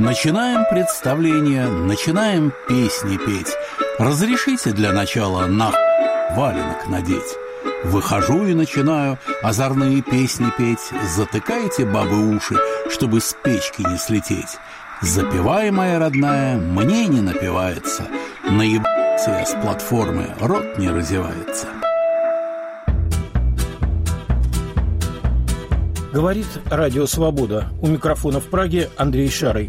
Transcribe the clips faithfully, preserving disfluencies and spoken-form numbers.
Начинаем представление, начинаем песни петь. Разрешите для начала на валенок надеть. Выхожу и начинаю озорные песни петь. Затыкайте, бабы, уши, чтобы с печки не слететь. Запевай, моя родная, мне не напивается. Наебаться я с платформы, рот не разевается. Говорит Радио Свобода. У микрофона в Праге Андрей Шарый.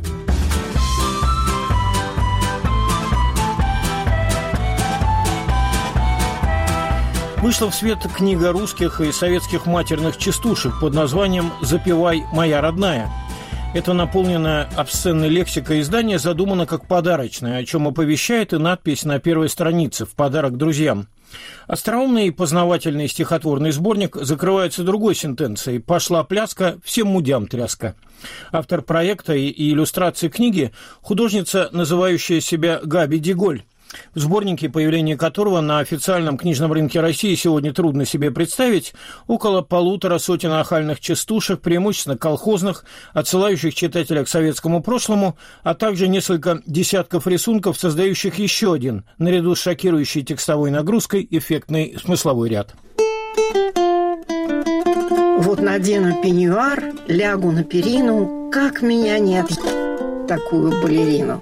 Вышла в свет книга русских и советских матерных частушек под названием «Запевай, моя родная». Это наполненное обсценной лексикой издание задумано как подарочное, о чем оповещает и надпись на первой странице «В подарок друзьям». Остроумный и познавательный стихотворный сборник закрывается другой сентенцией «Пошла пляска, всем мудям тряска». Автор проекта и иллюстрации книги – художница, называющая себя Габи Деголь, в сборнике, появление которого на официальном книжном рынке России сегодня трудно себе представить, около полутора сотен охальных частушек, преимущественно колхозных, отсылающих читателя к советскому прошлому, а также несколько десятков рисунков, создающих еще один, наряду с шокирующей текстовой нагрузкой, эффектный смысловой ряд. Вот надену пеньюар, лягу на перину, как меня не отъ... такую балерину.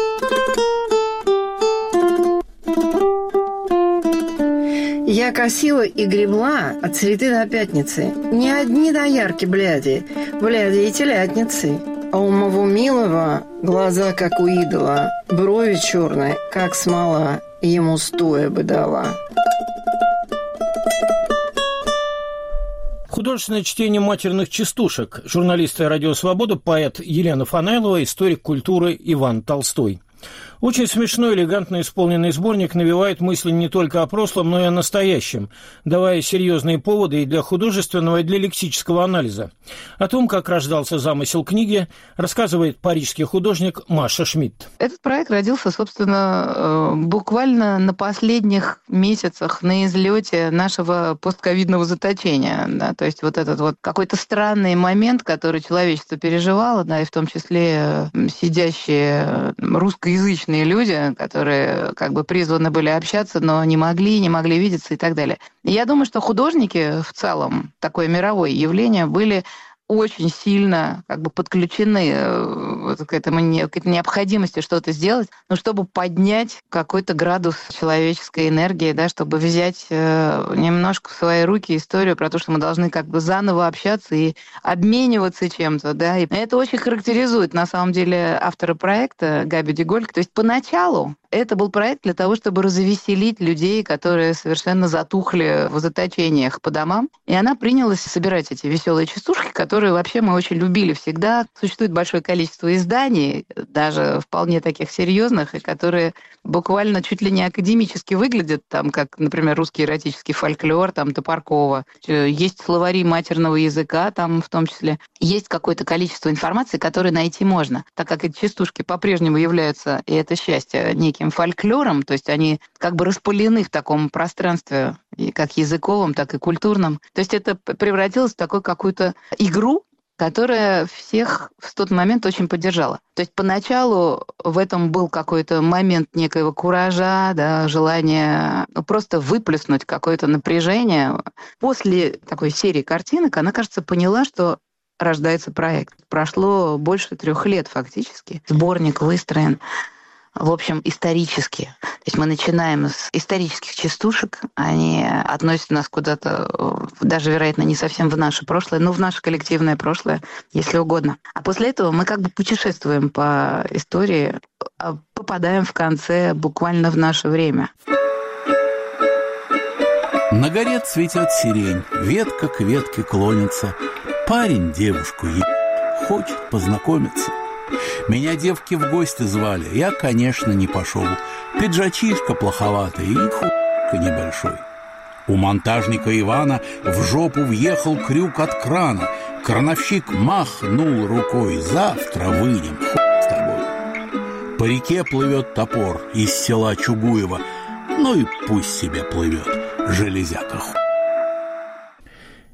Я косила и гребла от среды до пятницы. Не одни доярки, бляди, бляди и телятницы. А у моего милого глаза, как у идола, брови черные, как смола, ему стоя бы дала. Художественное чтение матерных частушек. Журналисты «Радио Свобода», поэт Елена Фанайлова, историк культуры Иван Толстой. Очень смешной, элегантно исполненный сборник навевает мысли не только о прошлом, но и о настоящем, давая серьезные поводы и для художественного, и для лексического анализа. О том, как рождался замысел книги, рассказывает парижский художник Маша Шмидт. Этот проект родился, собственно, буквально на последних месяцах на излете нашего постковидного заточения. Да? То есть вот этот вот какой-то странный момент, который человечество переживало, да, и в том числе сидящие русскоязычные люди, которые как бы призваны были общаться, но не могли, не могли видеться и так далее. И я думаю, что художники в целом, такое мировое явление, были очень сильно как бы подключены к этому, к этой необходимости что-то сделать, но чтобы поднять какой-то градус человеческой энергии, да, чтобы взять немножко в свои руки историю про то, что мы должны как бы заново общаться и обмениваться чем-то. Да. И это очень характеризует, на самом деле, автора проекта Габи Деголь. То есть поначалу это был проект для того, чтобы развеселить людей, которые совершенно затухли в заточениях по домам. И она принялась собирать эти веселые частушки, которые вообще мы очень любили всегда. Существует большое количество изданий, даже вполне таких серьезных, и которые буквально чуть ли не академически выглядят, там, как, например, русский эротический фольклор, там, Топоркова. Есть словари матерного языка, там, в том числе. Есть какое-то количество информации, которое найти можно. Так как эти частушки по-прежнему являются, и это счастье, неким фольклором, то есть они как бы распылены в таком пространстве, и как языковом, так и культурном. То есть это превратилось в такую какую-то игру, которая всех в тот момент очень поддержала. То есть поначалу в этом был какой-то момент некоего куража, да, желания просто выплеснуть какое-то напряжение. После такой серии картинок она, кажется, поняла, что рождается проект. Прошло больше трех лет фактически. Сборник выстроен, в общем, исторически. То есть мы начинаем с исторических частушек, они относят нас куда-то, даже, вероятно, не совсем в наше прошлое, но в наше коллективное прошлое, если угодно. А после этого мы как бы путешествуем по истории, попадаем в конце буквально в наше время. На горе цветет сирень, ветка к ветке клонится. Парень девушку еб... хочет познакомиться. Меня девки в гости звали, я, конечно, не пошел. Пиджачишка плоховатый и хуйка небольшой. У монтажника Ивана в жопу въехал крюк от крана. Крановщик махнул рукой: завтра вынем, хуй с тобой. По реке плывет топор из села Чугуева. Ну и пусть себе плывет, железяка хуй.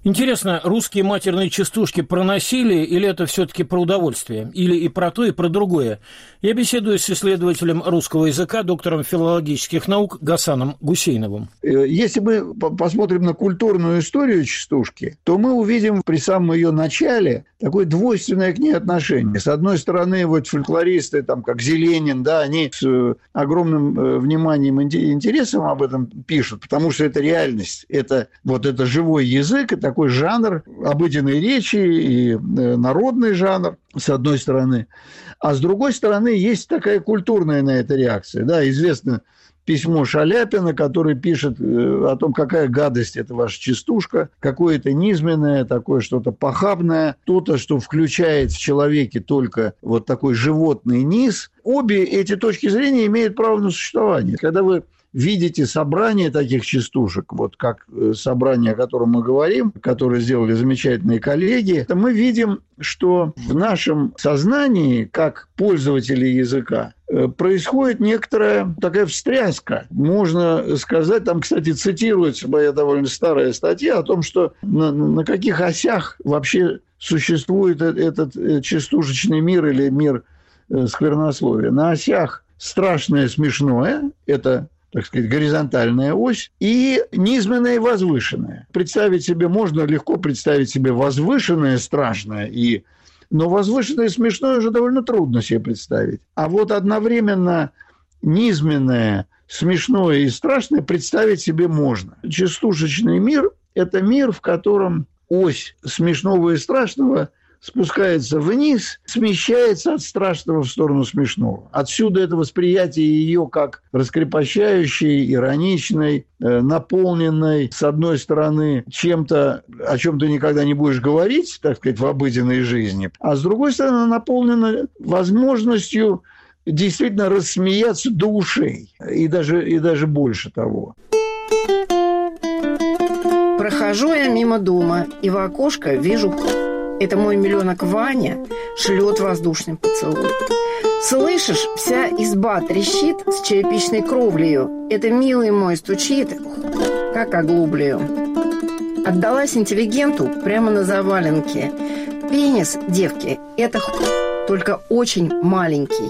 Интересно, русские матерные частушки про насилие или это все-таки про удовольствие? Или и про то, и про другое? Я беседую с исследователем русского языка, доктором филологических наук Гасаном Гусейновым. Если мы посмотрим на культурную историю частушки, то мы увидим при самом ее начале такое двойственное к ней отношение. С одной стороны, вот фольклористы, там, как Зеленин, да, они с огромным вниманием и интересом об этом пишут, потому что это реальность, это вот это живой язык, это такой жанр обыденной речи и народный жанр, с одной стороны. А с другой стороны, есть такая культурная на это реакция. Да, известно письмо Шаляпина, который пишет о том, какая гадость это ваша частушка, какое-то низменное, такое что-то похабное, то-то, что включает в человеке только вот такой животный низ. Обе эти точки зрения имеют право на существование. Когда вы видите собрание таких частушек, вот как собрание, о котором мы говорим, которое сделали замечательные коллеги, то мы видим, что в нашем сознании, как пользователей языка, происходит некоторая такая встряска. Можно сказать, там, кстати, цитируется моя довольно старая статья о том, что на, на каких осях вообще существует этот частушечный мир или мир сквернословия. На осях страшное, смешное, это, так сказать, горизонтальная ось, и низменное и возвышенное. Представить себе, можно легко представить себе возвышенное, страшное, и... но возвышенное и смешное уже довольно трудно себе представить. А вот одновременно низменное, смешное и страшное представить себе можно. Частушечный мир – это мир, в котором ось смешного и страшного спускается вниз, смещается от страшного в сторону смешного. Отсюда это восприятие ее как раскрепощающей, ироничной, наполненной, с одной стороны, чем-то, о чем ты никогда не будешь говорить, так сказать, в обыденной жизни, а с другой стороны, наполнена возможностью действительно рассмеяться до ушей, и даже, и даже больше того. Прохожу я мимо дома, и в окошко вижу... Это мой миллионок Ваня шлет воздушный поцелуй. Слышишь, вся изба трещит с черепичной кровлею. Это милый мой стучит, как оглублею. Отдалась интеллигенту прямо на заваленке. Пенис, девки, это хуй, только очень маленький.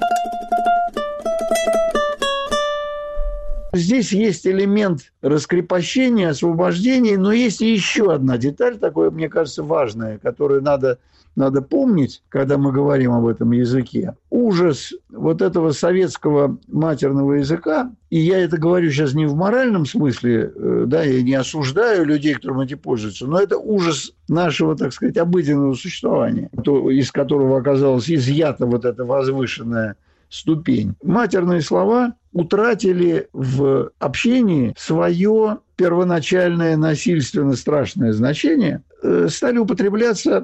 Здесь есть элемент раскрепощения, освобождения, но есть еще одна деталь, такая, мне кажется, важная, которую надо, надо помнить, когда мы говорим об этом языке. Ужас вот этого советского матерного языка, и я это говорю сейчас не в моральном смысле, да, я не осуждаю людей, которым эти пользуются, но это ужас нашего, так сказать, обыденного существования, из которого оказалась изъята вот эта возвышенная ступень. Матерные слова утратили в общении свое первоначальное насильственно страшное значение, стали употребляться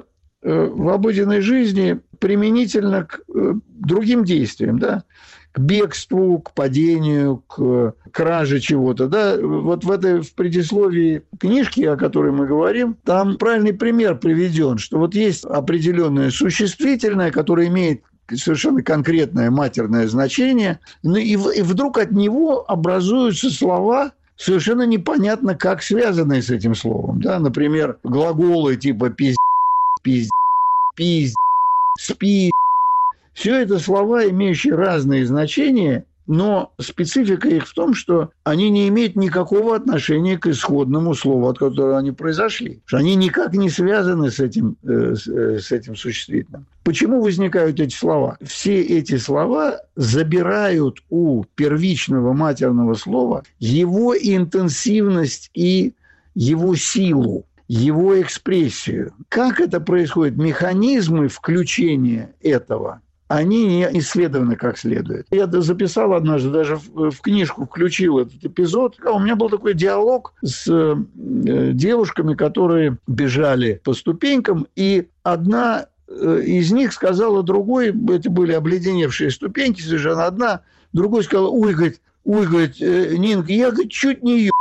в обыденной жизни применительно к другим действиям, да, к бегству, к падению, к краже чего-то. Да. Вот в этой в предисловии книжки, о которой мы говорим, там правильный пример приведен, что вот есть определенное существительное, которое имеет совершенно конкретное матерное значение, ну и, и вдруг от него образуются слова, совершенно непонятно, как связанные с этим словом. Да? Например, глаголы типа «пиздец», «пиздец», «пиздец», «спи». Все это слова, имеющие разные значения, но специфика их в том, что они не имеют никакого отношения к исходному слову, от которого они произошли. Что они никак не связаны с этим, с этим существительным. Почему возникают эти слова? Все эти слова забирают у первичного матерного слова его интенсивность и его силу, его экспрессию. Как это происходит? Механизмы включения этого они не исследованы как следует. Я записал однажды, даже в книжку включил этот эпизод. У меня был такой диалог с девушками, которые бежали по ступенькам, и одна из них сказала другой, это были обледеневшие ступеньки, совершенно одна, другой сказала: ой, говорит, ой, говорит, Нинка, я, говорит, чуть не еб...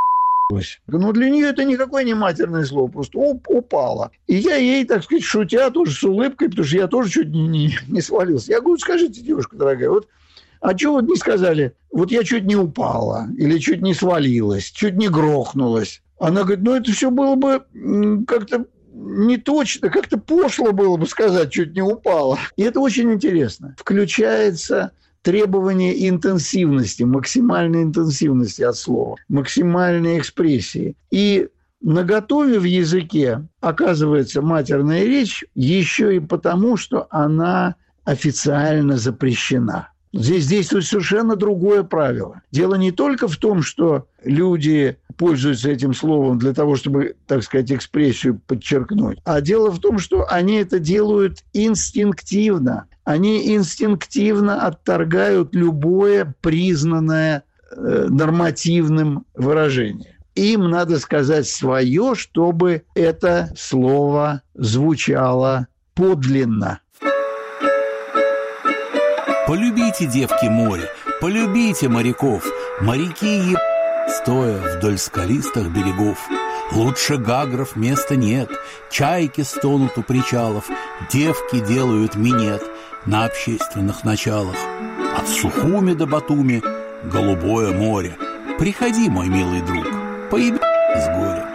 Но для нее это никакое не матерное слово, просто оп, упала. И я ей, так сказать, шутя, тоже с улыбкой, потому что я тоже чуть не, не, не свалился. Я говорю: скажите, девушка дорогая, вот, а чего вот не сказали, вот я чуть не упала, или чуть не свалилась, чуть не грохнулась. Она говорит, ну, это все было бы как-то не точно, как-то пошло было бы сказать, чуть не упало. И это очень интересно. Включается требование интенсивности, максимальной интенсивности от слова, максимальной экспрессии. И наготове в языке оказывается матерная речь еще и потому, что она официально запрещена. Здесь действует совершенно другое правило. Дело не только в том, что люди пользуются этим словом для того, чтобы, так сказать, экспрессию подчеркнуть, а дело в том, что они это делают инстинктивно. Они инстинктивно отторгают любое признанное э, нормативным выражение. Им надо сказать свое, чтобы это слово звучало подлинно. Полюбите, девки, море, полюбите моряков. Моряки еб... стоя вдоль скалистых берегов. Лучше гагров места нет, чайки стонут у причалов, девки делают минет на общественных началах. От Сухуми до Батуми голубое море. Приходи, мой милый друг, поеби с горя.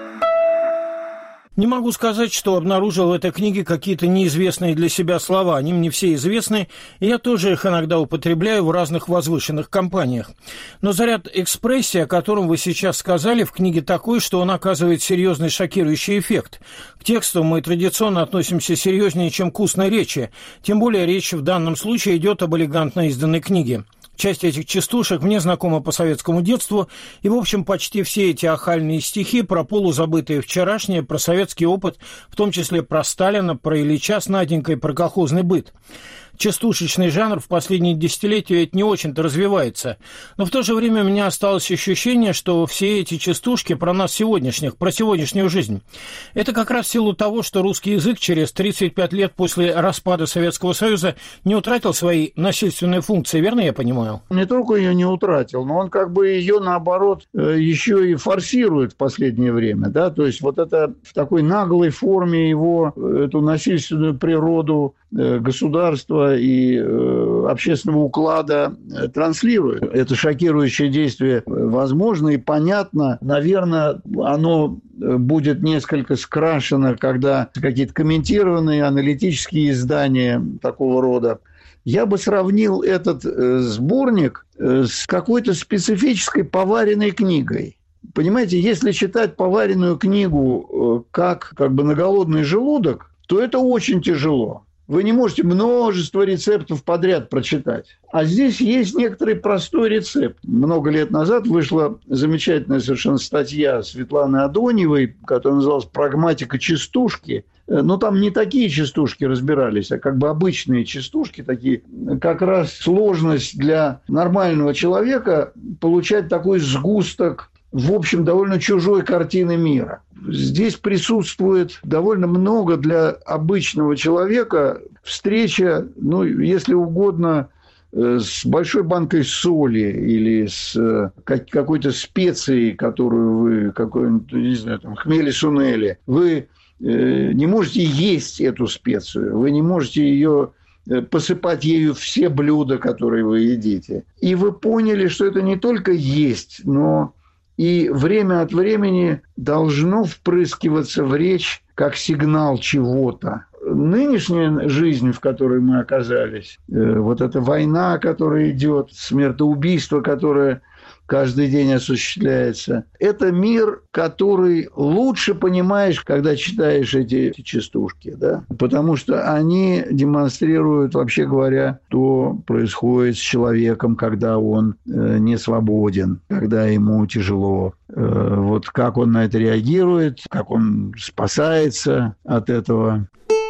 Не могу сказать, что обнаружил в этой книге какие-то неизвестные для себя слова. Они мне все известны, и я тоже их иногда употребляю в разных возвышенных компаниях. Но заряд экспрессии, о котором вы сейчас сказали, в книге такой, что он оказывает серьезный шокирующий эффект. К тексту мы традиционно относимся серьезнее, чем к устной речи. Тем более речь в данном случае идет об элегантно изданной книге. Часть этих частушек мне знакома по советскому детству, и, в общем, почти все эти ахальные стихи про полузабытые вчерашнее, про советский опыт, в том числе про Сталина, про Ильича с Наденькой, про колхозный быт. Частушечный жанр в последние десятилетия ведь не очень-то развивается. Но в то же время у меня осталось ощущение, что все эти частушки про нас сегодняшних, про сегодняшнюю жизнь. Это как раз в силу того, что русский язык через тридцать пять лет после распада Советского Союза не утратил свои насильственные функции, верно я понимаю? Не только ее не утратил, но он как бы ее, наоборот, еще и форсирует в последнее время. Да? То есть вот это в такой наглой форме его, эту насильственную природу государства и э, общественного уклада э, транслирует. Это шокирующее действие возможно и понятно. Наверное, оно будет несколько скрашено, когда какие-то комментированные аналитические издания такого рода. Я бы сравнил этот э, сборник э, с какой-то специфической поваренной книгой. Понимаете, если читать поваренную книгу э, как, как бы на голодный желудок, то это очень тяжело. Вы не можете множество рецептов подряд прочитать. А здесь есть некоторый простой рецепт. Много лет назад вышла замечательная совершенно статья Светланы Адоньевой, которая называлась «Прагматика частушки». Но там не такие частушки разбирались, а как бы обычные частушки, такие. Как раз сложность для нормального человека получать такой сгусток, в общем, довольно чужой картины мира. Здесь присутствует довольно много для обычного человека встреча, ну, если угодно, с большой банкой соли или с какой-то специей, которую вы, какой-нибудь, не знаю, там, хмели-сунели. Вы не можете есть эту специю, вы не можете ее посыпать ею все блюда, которые вы едите. И вы поняли, что это не только есть, но и время от времени должно впрыскиваться в речь как сигнал чего-то. Нынешняя жизнь, в которой мы оказались, вот эта война, которая идет, смертоубийство, которое каждый день осуществляется, это мир, который лучше понимаешь, когда читаешь эти, эти частушки, да? Потому что они демонстрируют, вообще говоря, что происходит с человеком, когда он э, не свободен, когда ему тяжело. Э, вот как он на это реагирует, как он спасается от этого.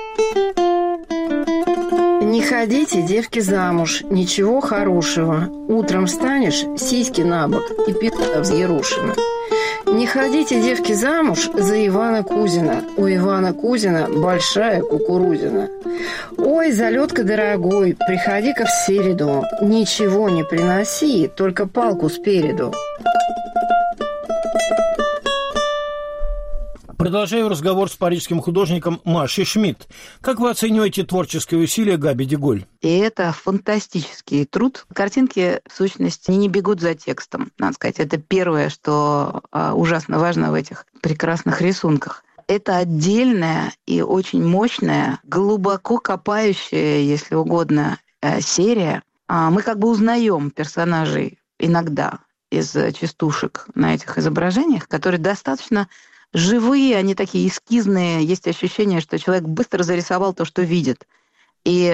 Не ходите, девки, замуж, ничего хорошего. Утром встанешь, сиськи на бок и пи***а взъерушена. Не ходите, девки, замуж за Ивана Кузина. У Ивана Кузина большая кукурузина. Ой, залетка дорогой, приходи-ка в середу. Ничего не приноси, только палку спереду. Продолжаю разговор с парижским художником Машей Шмидт. Как вы оцениваете творческие усилия Габи Деголь? И это фантастический труд. Картинки, в сущности, не бегут за текстом, надо сказать. Это первое, что ужасно важно в этих прекрасных рисунках. Это отдельная и очень мощная, глубоко копающая, если угодно, серия. Мы как бы узнаем персонажей иногда из частушек на этих изображениях, которые достаточно живые, они такие эскизные. Есть ощущение, что человек быстро зарисовал то, что видит. И,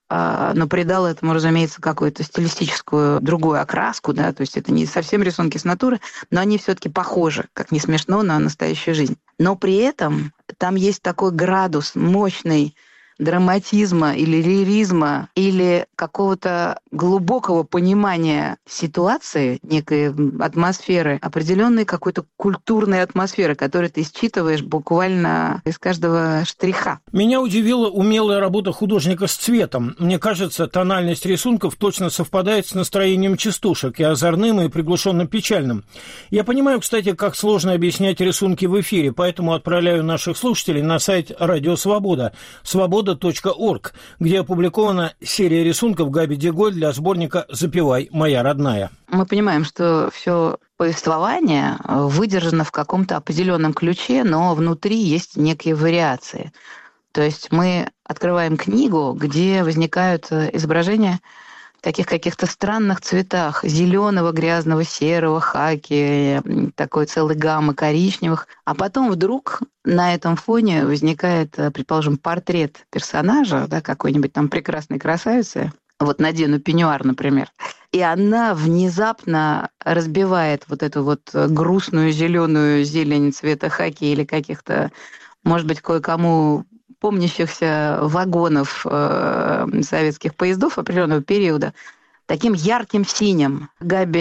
но придал этому, разумеется, какую-то стилистическую другую окраску, да, то есть это не совсем рисунки с натуры, но они все-таки похожи, как ни смешно, на настоящую жизнь. Но при этом там есть такой градус мощный драматизма или лиризма, или какого-то глубокого понимания ситуации, некой атмосферы, определенной какой-то культурной атмосферы, которую ты считываешь буквально из каждого штриха. Меня удивила умелая работа художника с цветом. Мне кажется, тональность рисунков точно совпадает с настроением частушек, и озорным, и приглушенно печальным. Я понимаю, кстати, как сложно объяснять рисунки в эфире, поэтому отправляю наших слушателей на сайт «Радио Свобода» свобода точка орг, где опубликована серия рисунков Габи Деголь для сборника «Запевай, моя родная». Мы понимаем, что все повествование выдержано в каком-то определенном ключе, но внутри есть некие вариации. То есть мы открываем книгу, где возникают изображения в таких каких-то странных цветах: зеленого, грязного, серого, хаки, такой целой гаммы коричневых. А потом вдруг на этом фоне возникает, предположим, портрет персонажа, да, какой-нибудь там прекрасной красавицы. Вот надену пеньюар, например. И она внезапно разбивает вот эту вот грустную зеленую зелень цвета хаки или каких-то, может быть, кое-кому помнящихся вагонов э, советских поездов определенного периода таким ярким синим. Габи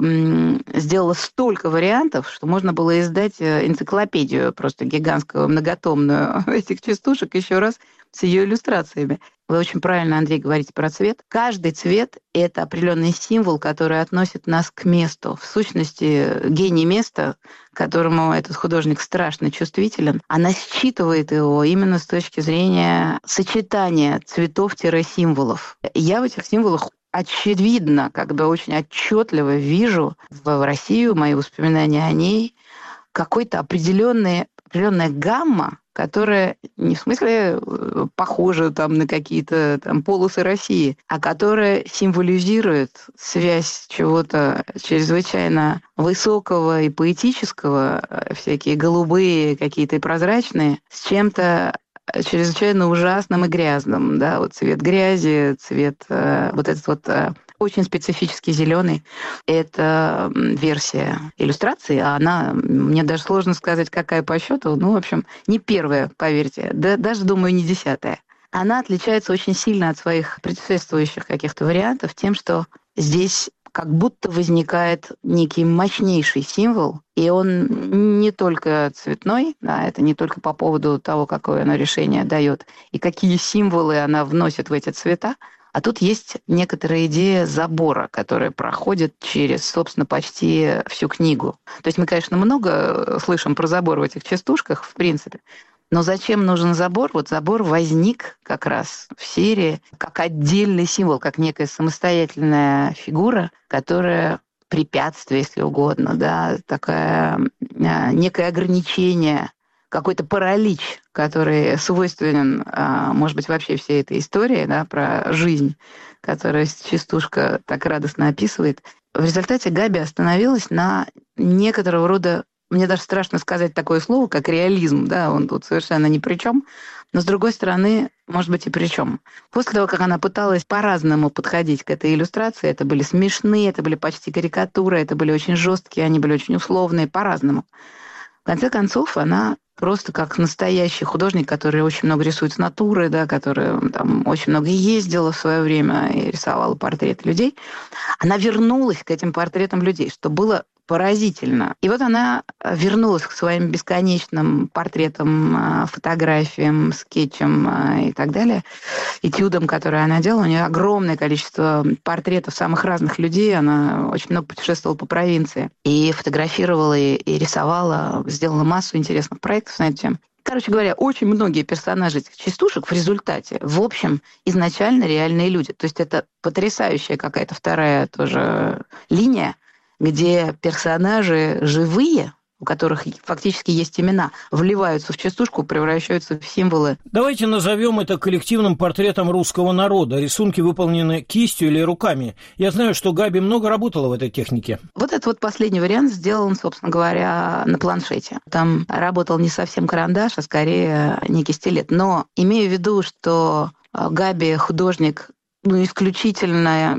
м, сделала столько вариантов, что можно было издать энциклопедию просто гигантскую, многотомную этих частушек еще раз с ее иллюстрациями. Вы очень правильно, Андрей, говорите про цвет. Каждый цвет — это определенный символ, который относит нас к месту. В сущности, гений места, к которому этот художник страшно чувствителен, она считывает его именно с точки зрения сочетания цветов-символов. Я в этих символах очевидно, как бы очень отчетливо вижу в Россию, мои воспоминания о ней, какой-то определенный, определенная гамма, которая не в смысле похожа там на какие-то там полосы России, а которая символизирует связь чего-то чрезвычайно высокого и поэтического, всякие голубые, какие-то прозрачные, с чем-то чрезвычайно ужасным и грязным, да, вот цвет грязи, цвет э, вот этот вот э, очень специфический зеленый. Это версия иллюстрации, а она, мне даже сложно сказать, какая по счету, ну, в общем, не первая, поверьте, да, даже, думаю, не десятая. Она отличается очень сильно от своих предшествующих каких-то вариантов тем, что здесь как будто возникает некий мощнейший символ, и он не только цветной, да, это не только по поводу того, какое оно решение дает, и какие символы она вносит в эти цвета, а тут есть некоторая идея забора, которая проходит через, собственно, почти всю книгу. То есть мы, конечно, много слышим про забор в этих частушках, в принципе, но зачем нужен забор? Вот забор возник как раз в серии как отдельный символ, как некая самостоятельная фигура, которая препятствие, если угодно, да, такое некое ограничение, какой-то паралич, который свойственен, может быть, вообще всей этой истории, да, про жизнь, которую частушка так радостно описывает. В результате Габи остановилась на некоторого рода, мне даже страшно сказать такое слово, как реализм, да, он тут совершенно ни при чем, но, с другой стороны, может быть, и при чем. После того, как она пыталась по-разному подходить к этой иллюстрации, это были смешные, это были почти карикатуры, это были очень жесткие, они были очень условные, по-разному. В конце концов, она просто как настоящий художник, который очень много рисует с натуры, да, который там очень много ездила в свое время и рисовала портреты людей, она вернулась к этим портретам людей, что было поразительно. И вот она вернулась к своим бесконечным портретам, фотографиям, скетчам и так далее. этюдам, которые она делала. У нее огромное количество портретов самых разных людей. Она очень много путешествовала по провинции. И фотографировала, и, и рисовала, сделала массу интересных проектов на эту тему. Короче говоря, очень многие персонажи этих частушек в результате, в общем, изначально реальные люди. То есть это потрясающая какая-то вторая тоже линия, где персонажи живые, у которых фактически есть имена, вливаются в частушку, превращаются в символы. Давайте назовем это коллективным портретом русского народа. Рисунки выполнены кистью или руками. Я знаю, что Габи много работала в этой технике. Вот этот вот последний вариант сделан, собственно говоря, на планшете. Там работал не совсем карандаш, а скорее некий стилет. Но имею в виду, что Габи художник, ну, исключительно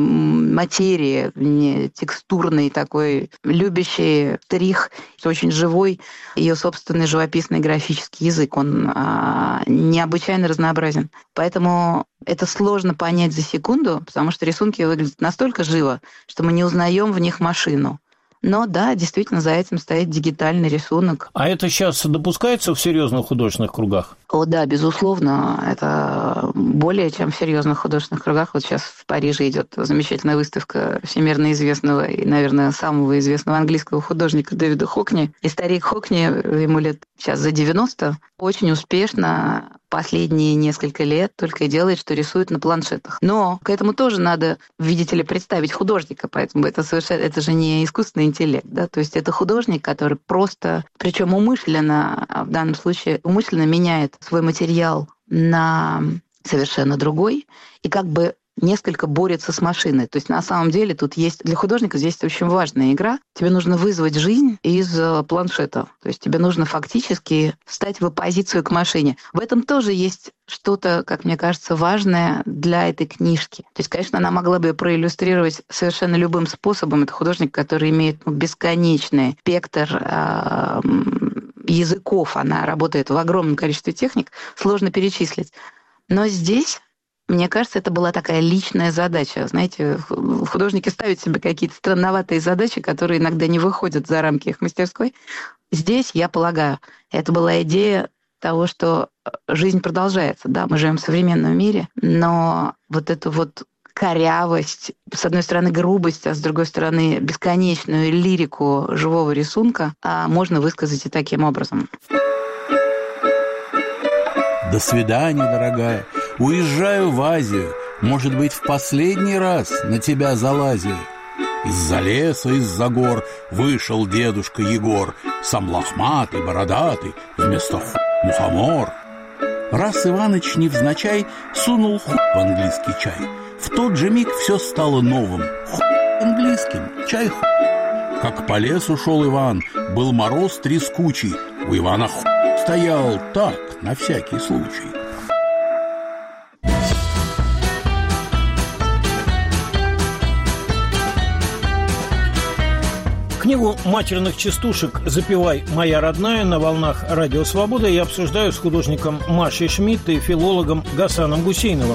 материи, не текстурный такой, любящий штрих, очень живой. Ее собственный живописный графический язык, он а, необычайно разнообразен. Поэтому это сложно понять за секунду, потому что рисунки выглядят настолько живо, что мы не узнаем в них машину. Но да, действительно, за этим стоит дигитальный рисунок. А это сейчас допускается в серьезных художественных кругах? О, да, безусловно, это более чем в серьезных художественных кругах. Вот сейчас в Париже идет замечательная выставка всемирно известного и, наверное, самого известного английского художника Дэвида Хокни. И старик Хокни, ему лет сейчас за девяносто, очень успешно последние несколько лет только и делает, что рисует на планшетах. Но к этому тоже надо, видите ли, представить художника, поэтому это совершенно, это же не искусственный интеллект, да, то есть это художник, который просто, причем умышленно, в данном случае умышленно меняет свой материал на совершенно другой и как бы несколько борется с машиной. То есть на самом деле тут есть... Для художника здесь очень важная игра. Тебе нужно вызвать жизнь из планшета. То есть тебе нужно фактически встать в оппозицию к машине. В этом тоже есть что-то, как мне кажется, важное для этой книжки. То есть, конечно, она могла бы ее проиллюстрировать совершенно любым способом. Это художник, который имеет ну, бесконечный спектр э, языков. Она работает в огромном количестве техник. Сложно перечислить. Но здесь... Мне кажется, это была такая личная задача. Знаете, художники ставят себе какие-то странноватые задачи, которые иногда не выходят за рамки их мастерской. Здесь, я полагаю, это была идея того, что жизнь продолжается. Да, мы живем в современном мире, но вот эту вот корявость, с одной стороны грубость, а с другой стороны бесконечную лирику живого рисунка можно высказать и таким образом. До свидания, дорогая. Уезжаю в Азию, может быть, в последний раз на тебя залазию. Из-за леса, из-за гор вышел дедушка Егор, сам лохматый, бородатый, вместо ху мухомор. Раз Иваныч невзначай сунул ху в английский чай. В тот же миг все стало новым. Ху английским, чай ху. Как по лесу шел Иван, был мороз трескучий. У Ивана ху стоял так, на всякий случай. Книгу матерных частушек «Запевай, моя родная» на волнах Радио Свобода я обсуждаю с художником Машей Шмидт и филологом Гасаном Гусейновым.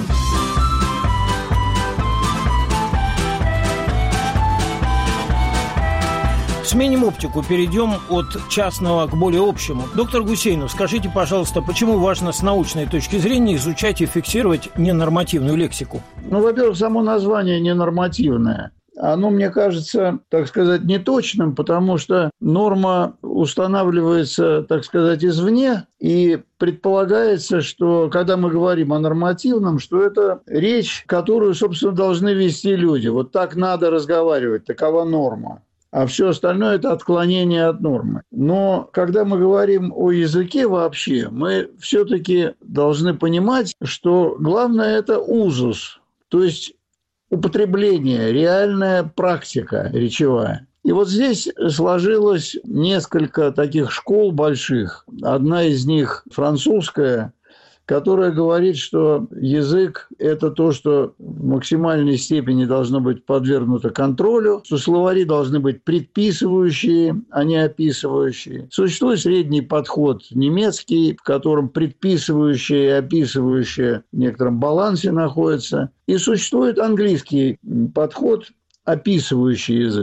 Сменим оптику, перейдем от частного к более общему. Доктор Гусейнов, скажите, пожалуйста, почему важно с научной точки зрения изучать и фиксировать ненормативную лексику? Ну, во-первых, само название ненормативное. Оно, мне кажется, так сказать, неточным, потому что норма устанавливается, так сказать, извне, и предполагается, что, когда мы говорим о нормативном, что это речь, которую, собственно, должны вести люди. Вот так надо разговаривать, такова норма. А все остальное – это отклонение от нормы. Но когда мы говорим о языке вообще, мы все-таки должны понимать, что главное – это узус, то есть употребление, реальная практика речевая. И вот здесь сложилось несколько таких школ больших. Одна из них французская, которая говорит, что язык – это то, что в максимальной степени должно быть подвергнуто контролю, что словари должны быть предписывающие, а не описывающие. Существует средний подход немецкий, в котором предписывающее и описывающее в некотором балансе находятся. И существует английский подход, описывающий язык.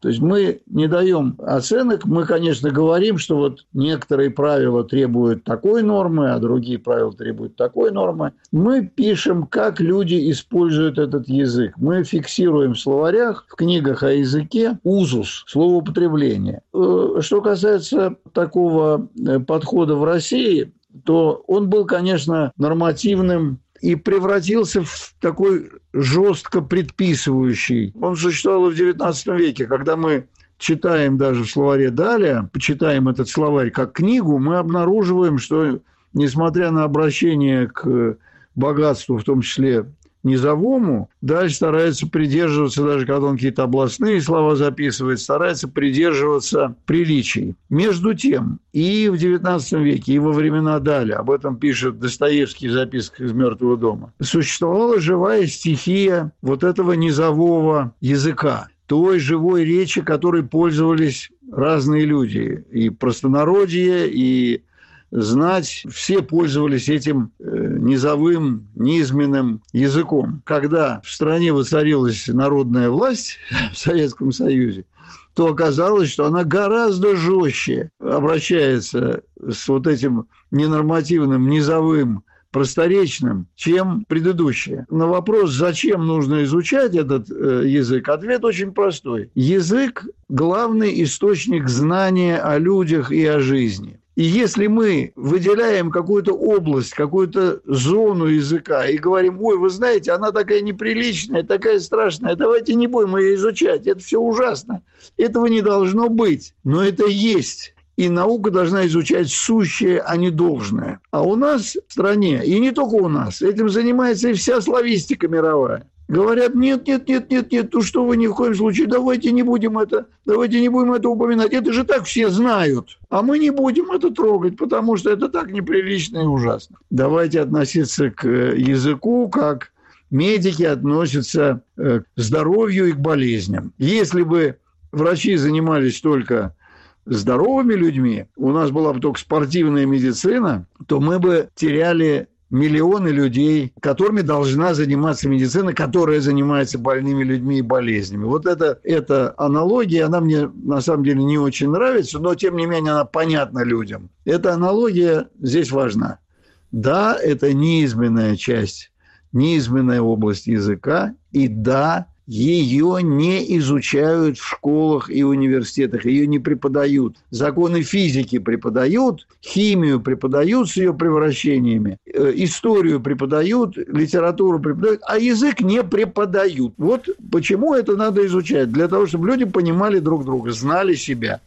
То есть мы не даем оценок, мы, конечно, говорим, что вот некоторые правила требуют такой нормы, а другие правила требуют такой нормы. Мы пишем, как люди используют этот язык. Мы фиксируем в словарях, в книгах о языке узус, словоупотребление. Что касается такого подхода в России, то он был, конечно, нормативным и превратился в такой жестко предписывающий. Он существовал и в девятнадцатом веке, когда мы читаем даже в словаре Даля, почитаем этот словарь как книгу, мы обнаруживаем, что, несмотря на обращение к богатству, в том числе низовому, Даль старается придерживаться, даже когда он какие-то областные слова записывает, старается придерживаться приличий. Между тем, и в девятнадцатом веке, и во времена Даля, об этом пишет Достоевский в записках из «Мертвого дома», существовала живая стихия вот этого низового языка, той живой речи, которой пользовались разные люди, и простонародье, и знать, все пользовались этим низовым, низменным языком. Когда в стране воцарилась народная власть в Советском Союзе, то оказалось, что она гораздо жестче обращается с вот этим ненормативным, низовым, просторечным, чем предыдущее. На вопрос, зачем нужно изучать этот язык, ответ очень простой. Язык – главный источник знания о людях и о жизни. И если мы выделяем какую-то область, какую-то зону языка и говорим, ой, вы знаете, она такая неприличная, такая страшная, давайте не будем ее изучать, это все ужасно. Этого не должно быть, но это есть. И наука должна изучать сущее, а не должное. А у нас в стране, и не только у нас, этим занимается и вся славистика мировая. Говорят, нет, нет, нет, нет, нет, ну что вы ни в коем случае, давайте не будем это, давайте не будем это упоминать. Это же так все знают. А мы не будем это трогать, потому что это так неприлично и ужасно. Давайте относиться к языку, как медики относятся к здоровью и к болезням. Если бы врачи занимались только здоровыми людьми, у нас была бы только спортивная медицина, то мы бы теряли миллионы людей, которыми должна заниматься медицина, которая занимается больными людьми и болезнями. Вот это, эта аналогия, она мне на самом деле не очень нравится, но тем не менее она понятна людям. Эта аналогия здесь важна. Да, это неизменная часть, неизменная область языка, и да, ее не изучают в школах и университетах, ее не преподают. Законы физики преподают, химию преподают с ее превращениями, историю преподают, литературу преподают, а язык не преподают. Вот почему это надо изучать, для того, чтобы люди понимали друг друга, знали себя.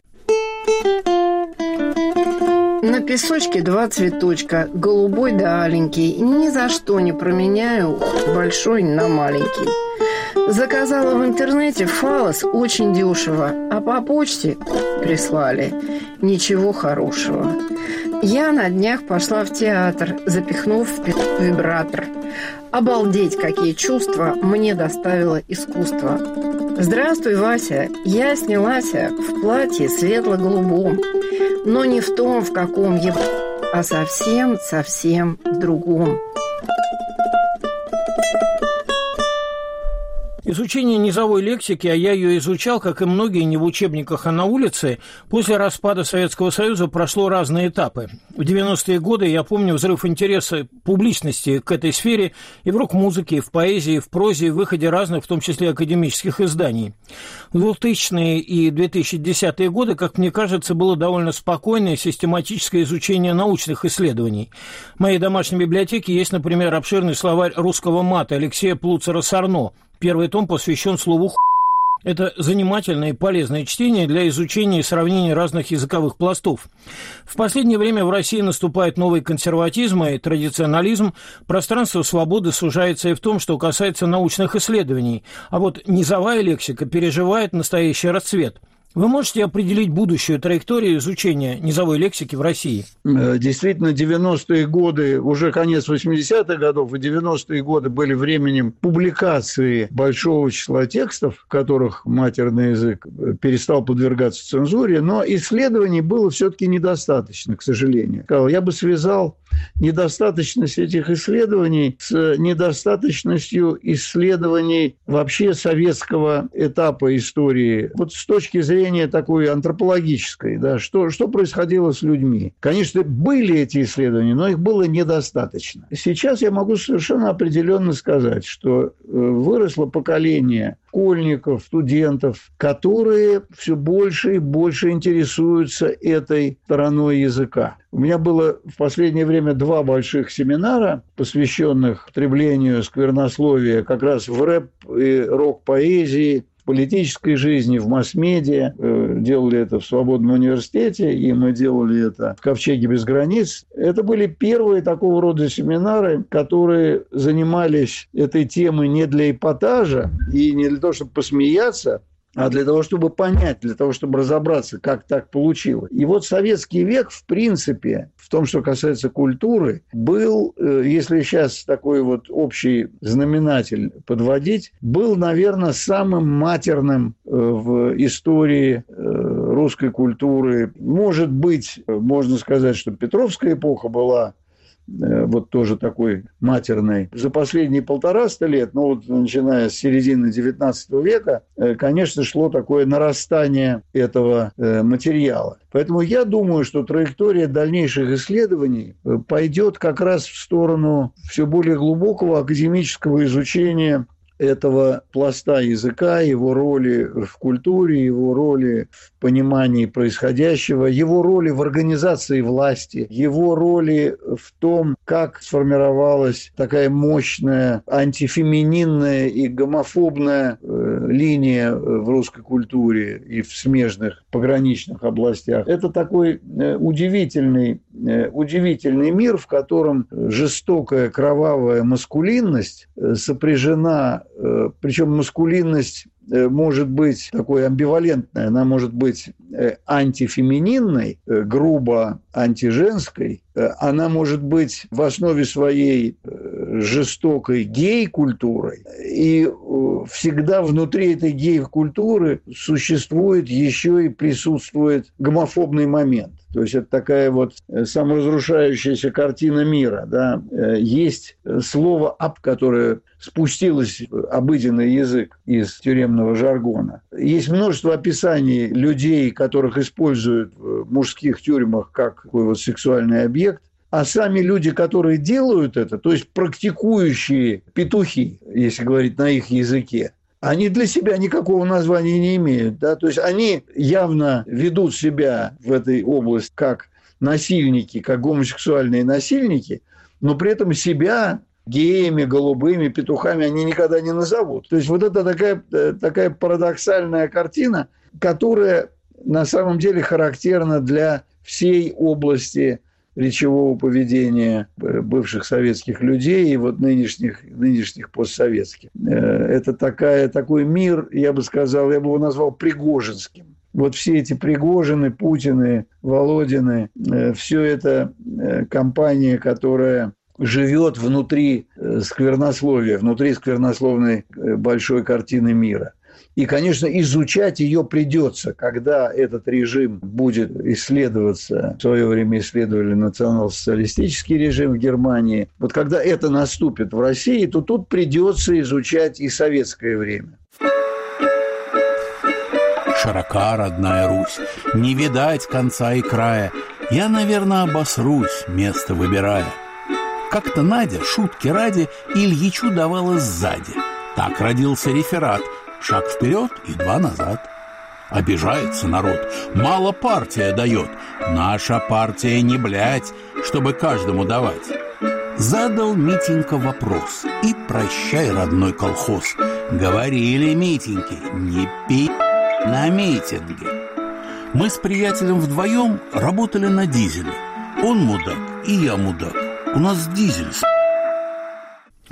На песочке два цветочка, голубой да аленький, ни за что не променяю большой на маленький. Заказала в интернете фалос очень дешево, а по почте прислали ничего хорошего. Я на днях пошла в театр, запихнув в вибратор. Обалдеть, какие чувства мне доставило искусство. Здравствуй, Вася, я снялась в платье светло-голубом, но не в том, в каком я, а совсем-совсем в другом. Изучение низовой лексики, а я ее изучал, как и многие, не в учебниках, а на улице, после распада Советского Союза прошло разные этапы. В девяностые годы я помню взрыв интереса публичности к этой сфере и в рок-музыке, и в поэзии, и в прозе, и в выходе разных, в том числе академических изданий. В двухтысячные и две тысячи десятые годы, как мне кажется, было довольно спокойное систематическое изучение научных исследований. В моей домашней библиотеке есть, например, обширный словарь русского мата Алексея Плуцера-Сарно. Первый том посвящен слову «х». Это занимательное и полезное чтение для изучения и сравнения разных языковых пластов. В последнее время в России наступает новый консерватизм и традиционализм. Пространство свободы сужается и в том, что касается научных исследований. А вот низовая лексика переживает настоящий расцвет. Вы можете определить будущую траекторию изучения низовой лексики в России? Действительно, девяностые годы, уже конец восьмидесятых годов и девяностые годы были временем публикации большого числа текстов, в которых матерный язык перестал подвергаться цензуре, но исследований было все-таки недостаточно, к сожалению. Я бы связал недостаточность этих исследований с недостаточностью исследований вообще советского этапа истории. Вот с точки зрения такой антропологической, да, что, что происходило с людьми. Конечно, были эти исследования, но их было недостаточно. Сейчас я могу совершенно определенно сказать, что выросло поколение школьников, студентов, которые все больше и больше интересуются этой стороной языка. У меня было в последнее время два больших семинара, посвященных потреблению сквернословия как раз в рэп и рок-поэзии, в политической жизни, в масс-медиа. Делали это в Свободном университете, и мы делали это в Ковчеге без границ. Это были первые такого рода семинары, которые занимались этой темой не для эпатажа и не для того, чтобы посмеяться, а для того, чтобы понять, для того, чтобы разобраться, как так получилось. И вот советский век, в принципе, в том, что касается культуры, был, если сейчас такой вот общий знаменатель подводить, был, наверное, самым матерным в истории русской культуры. Может быть, можно сказать, что Петровская эпоха была вот тоже такой матерной. За последние полтораста лет, ну вот начиная с середины девятнадцатого века, конечно, шло такое нарастание этого материала. Поэтому я думаю, что траектория дальнейших исследований пойдет как раз в сторону все более глубокого академического изучения этого пласта языка, его роли в культуре, его роли в понимании происходящего, его роли в организации власти, его роли в том, как сформировалась такая мощная антифемининная и гомофобная э, линия в русской культуре и в смежных пограничных областях. Это такой э, удивительный, э, удивительный мир, в котором жестокая кровавая маскулинность э, сопряжена, причем маскулинность может быть такой амбивалентной, она может быть антифемининной, грубо антиженской, она может быть в основе своей жестокой гей-культурой, и всегда внутри этой гей-культуры существует еще и присутствует гомофобный момент. То есть это такая вот саморазрушающаяся картина мира. Да? Есть слово «ап», которое спустилось в обыденный язык из тюремного жаргона. Есть множество описаний людей, которых используют в мужских тюрьмах как такой вот сексуальный объект. А сами люди, которые делают это, то есть практикующие петухи, если говорить на их языке, они для себя никакого названия не имеют. Да? То есть они явно ведут себя в этой области как насильники, как гомосексуальные насильники, но при этом себя геями, голубыми, петухами они никогда не назовут. То есть вот это такая, такая парадоксальная картина, которая на самом деле характерна для всей области речевого поведения бывших советских людей и вот нынешних, нынешних постсоветских. Это такая, такой мир, я бы сказал, я бы его назвал пригожинским. Вот все эти Пригожины, Путины, Володины, все это компания, которая живет внутри сквернословия, внутри сквернословной большой картины мира. И, конечно, изучать ее придется, когда этот режим будет исследоваться. В свое время исследовали национал-социалистический режим в Германии. Вот когда это наступит в России, то тут придется изучать и советское время. Широка родная Русь, не видать конца и края. Я, наверное, обосрусь, место выбирая. Как-то Надя, шутки ради, Ильичу давала сзади. Так родился реферат. Шаг вперед и два назад. Обижается народ. Мало партия дает. Наша партия не блядь, чтобы каждому давать. Задал Митенька вопрос. И прощай, родной колхоз. Говорили Митеньки, не пи на митинге. Мы с приятелем вдвоем работали на дизеле. Он мудак, и я мудак. У нас дизель.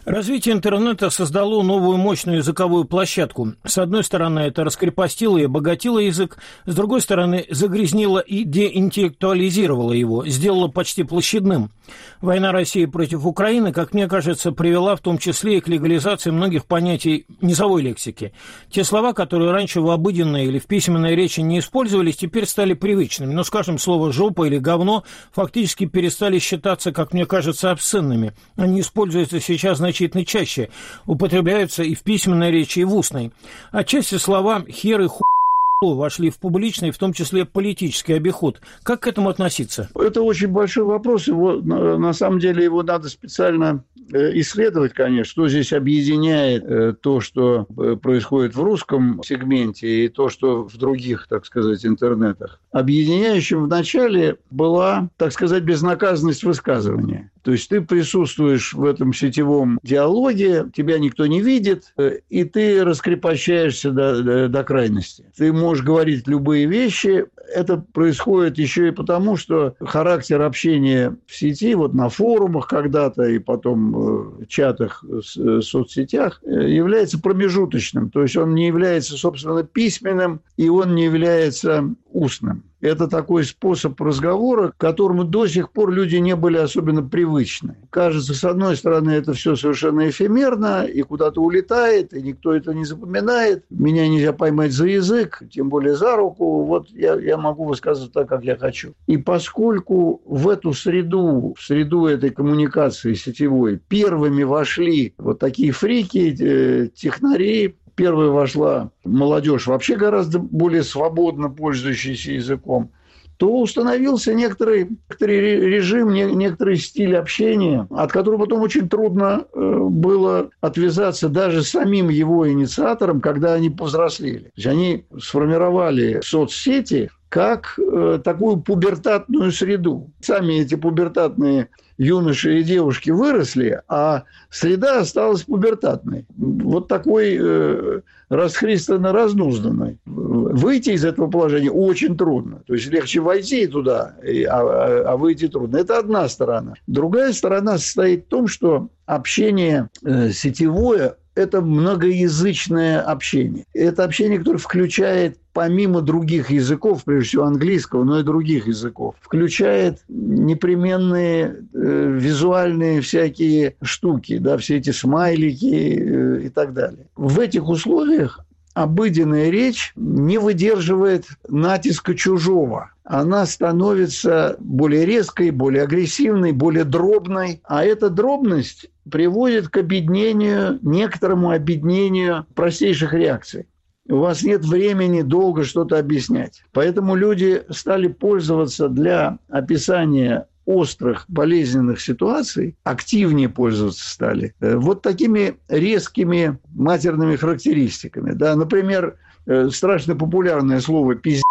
Развитие интернета создало новую мощную языковую площадку. С одной стороны, это раскрепостило и обогатило язык, с другой стороны, загрязнило и деинтеллектуализировало его, сделало почти площадным. Война России против Украины, как мне кажется, привела в том числе и к легализации многих понятий низовой лексики. Те слова, которые раньше в обыденной или в письменной речи не использовались, теперь стали привычными. Ну, скажем, слово «жопа» или «говно» фактически перестали считаться, как мне кажется, обсценными. Они используются сейчас значительно чаще, употребляются и в письменной речи, и в устной. Отчасти слова «хер» и «ху» вошли в публичный, в том числе политический обиход. Как к этому относиться? Это очень большой вопрос. Его, на самом деле его надо специально исследовать, конечно, что здесь объединяет то, что происходит в русском сегменте, и то, что в других, так сказать, интернетах. Объединяющим вначале была, так сказать, безнаказанность высказывания. То есть ты присутствуешь в этом сетевом диалоге, тебя никто не видит, и ты раскрепощаешься до, до, до крайности. Ты можешь говорить любые вещи. Это происходит еще и потому, что характер общения в сети, вот на форумах когда-то и потом в чатах, в соцсетях, является промежуточным. То есть он не является, собственно, письменным, и он не является устным. Это такой способ разговора, к которому до сих пор люди не были особенно привычны. Кажется, с одной стороны, это все совершенно эфемерно и куда-то улетает, и никто это не запоминает. Меня нельзя поймать за язык, тем более за руку. Вот я, я могу высказывать так, как я хочу. И поскольку в эту среду, в среду этой коммуникации сетевой, первыми вошли вот такие фрики, технари, первой вошла молодежь, вообще гораздо более свободно пользующаяся языком, то установился некоторый, некоторый режим, некоторый стиль общения, от которого потом очень трудно было отвязаться даже самим его инициаторам, когда они повзрослели. То есть они сформировали соцсети как такую пубертатную среду. Сами эти пубертатные юноши и девушки выросли, а среда осталась пубертатной. Вот такой э, расхристанно разнузданной. Выйти из этого положения очень трудно. То есть легче войти туда, а, а выйти трудно. Это одна сторона. Другая сторона состоит в том, что общение э, сетевое – это многоязычное общение. Это общение, которое включает, помимо других языков, прежде всего английского, но и других языков, включает непременные э, визуальные всякие штуки, да, все эти смайлики э, и так далее. В этих условиях обыденная речь не выдерживает натиска чужого. Она становится более резкой, более агрессивной, более дробной. А эта дробность приводит к обеднению, некоторому обеднению простейших реакций. У вас нет времени долго что-то объяснять. Поэтому люди стали пользоваться для описания острых, болезненных ситуаций, активнее пользоваться стали вот такими резкими матерными характеристиками. Да, например, страшно популярное слово «пиздец»,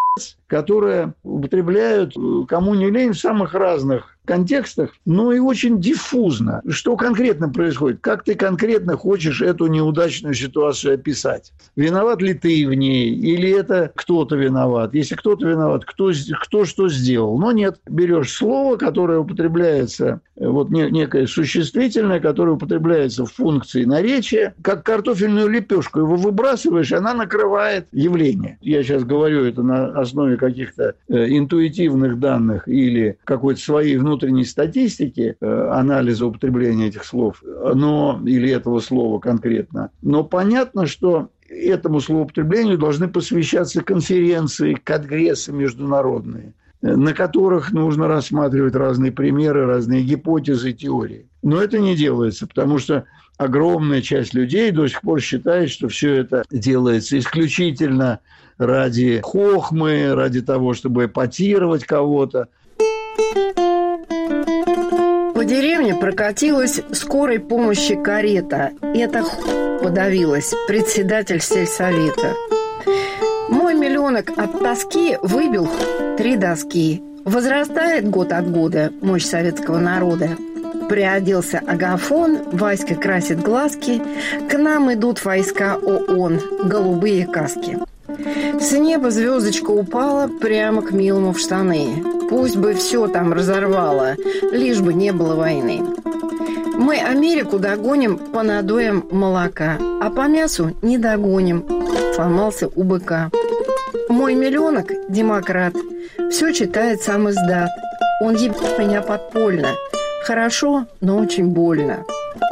которое употребляют кому не лень в самых разных контекстах, но и очень диффузно. Что конкретно происходит? Как ты конкретно хочешь эту неудачную ситуацию описать? Виноват ли ты в ней? Или это кто-то виноват? Если кто-то виноват, кто, кто что сделал? Но нет. Берешь слово, которое употребляется, вот некое существительное, которое употребляется в функции наречия, как картофельную лепешку. Его выбрасываешь, она накрывает явление. Я сейчас говорю это на основе каких-то интуитивных данных или какой-то своей внутренней внутренней статистики, э, анализа употребления этих слов, но, или этого слова конкретно. Но понятно, что этому словоупотреблению должны посвящаться конференции, конгрессы международные, на которых нужно рассматривать разные примеры, разные гипотезы и теории. Но это не делается, потому что огромная часть людей до сих пор считает, что все это делается исключительно ради хохмы, ради того, чтобы эпатировать кого-то. По деревне прокатилась скорой помощи карета. Это хуй подавилась председатель сельсовета. Мой миллионок от тоски выбил хуй три доски. Возрастает год от года мощь советского народа. Приоделся Агафон, Васька красит глазки. К нам идут войска ООН, голубые каски. С неба звездочка упала прямо к милому в штаны. Пусть бы все там разорвало, лишь бы не было войны. Мы Америку догоним по надоям молока, а по мясу не догоним. Сломался у быка. Мой миллионок – демократ. Все читает сам издат. Он ебет меня подпольно. Хорошо, но очень больно.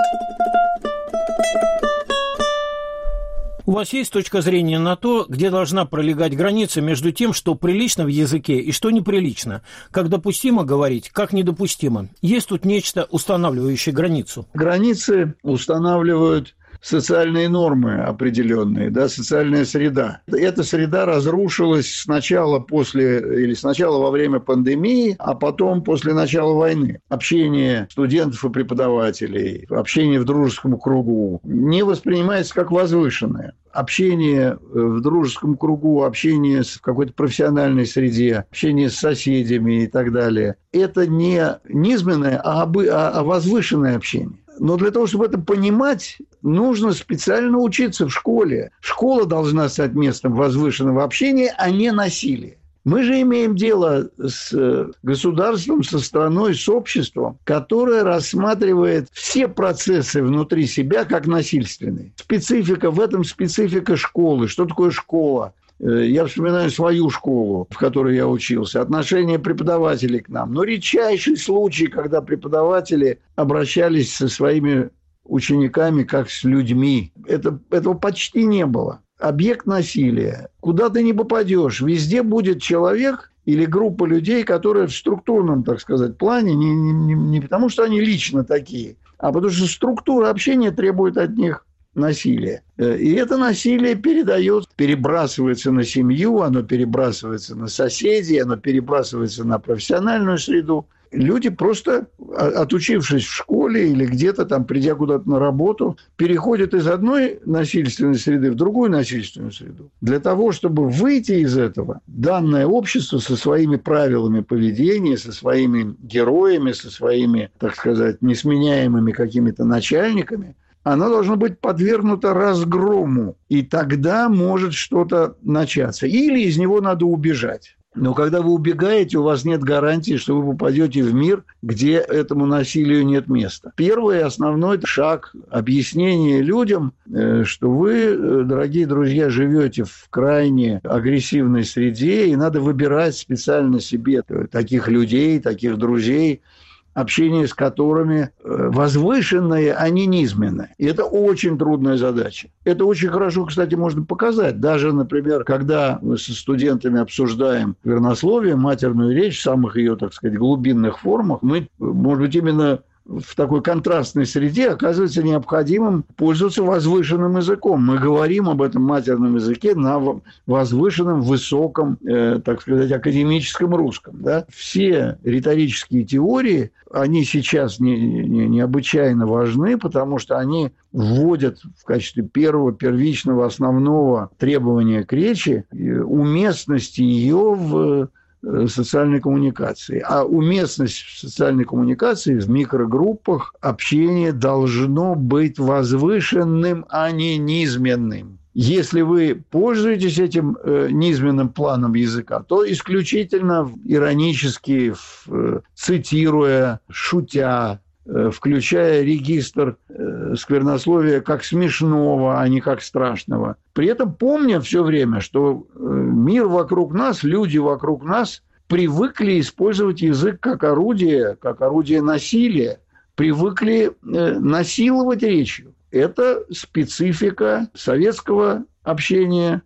У вас есть точка зрения на то, где должна пролегать граница между тем, что прилично в языке и что неприлично? Как допустимо говорить, как недопустимо? Есть тут нечто, устанавливающее границу? Границы устанавливают социальные нормы определенные, да, социальная среда. Эта среда разрушилась сначала после или сначала во время пандемии, а потом после начала войны. Общение студентов и преподавателей, общение в дружеском кругу не воспринимается как возвышенное. Общение в дружеском кругу, общение в какой-то профессиональной среде, общение с соседями и так далее. Это не низменное, а возвышенное общение. Но для того, чтобы это понимать, нужно специально учиться в школе. Школа должна стать местом возвышенного общения, а не насилия. Мы же имеем дело с государством, со страной, с обществом, которое рассматривает все процессы внутри себя как насильственные. Специфика, в этом специфика школы. Что такое школа? Я вспоминаю свою школу, в которой я учился, отношение преподавателей к нам. Но редчайший случай, когда преподаватели обращались со своими учениками как с людьми. Это, этого почти не было. Объект насилия. Куда ты не попадешь, везде будет человек или группа людей, которые в структурном, так сказать, плане, не, не, не потому что они лично такие, а потому что структура общения требует от них насилие. И это насилие передает, перебрасывается на семью, оно перебрасывается на соседей, оно перебрасывается на профессиональную среду. Люди просто, отучившись в школе или где-то там, придя куда-то на работу, переходят из одной насильственной среды в другую насильственную среду. Для того, чтобы выйти из этого, данное общество со своими правилами поведения, со своими героями, со своими, так сказать, несменяемыми какими-то начальниками, оно должно быть подвергнуто разгрому, и тогда может что-то начаться. Или из него надо убежать. Но когда вы убегаете, у вас нет гарантии, что вы попадете в мир, где этому насилию нет места. Первый основной шаг объяснения людям, что вы, дорогие друзья, живете в крайне агрессивной среде, и надо выбирать специально себе таких людей, таких друзей, общение с которыми возвышенное, а не низменное. И это очень трудная задача. Это очень хорошо, кстати, можно показать. Даже, например, когда мы со студентами обсуждаем вернословие, матерную речь в самых ее, так сказать, глубинных формах, мы, может быть, именно в такой контрастной среде оказывается необходимым пользоваться возвышенным языком. Мы говорим об этом матерном языке на возвышенном, высоком, э, так сказать, академическом русском. Да? Все риторические теории, они сейчас не, не, необычайно важны, потому что они вводят в качестве первого, первичного, основного требования к речи уместности ее в социальной коммуникации. А уместность в социальной коммуникации, в микрогруппах, общение должно быть возвышенным, а не низменным. Если вы пользуетесь этим э, низменным планом языка, то исключительно иронически, в, цитируя, шутя, э, включая регистр э, сквернословия как смешного, а не как страшного. При этом помня все время, что э, мир вокруг нас, люди вокруг нас привыкли использовать язык как орудие, как орудие насилия, привыкли э, насиловать речью. Это специфика советского общения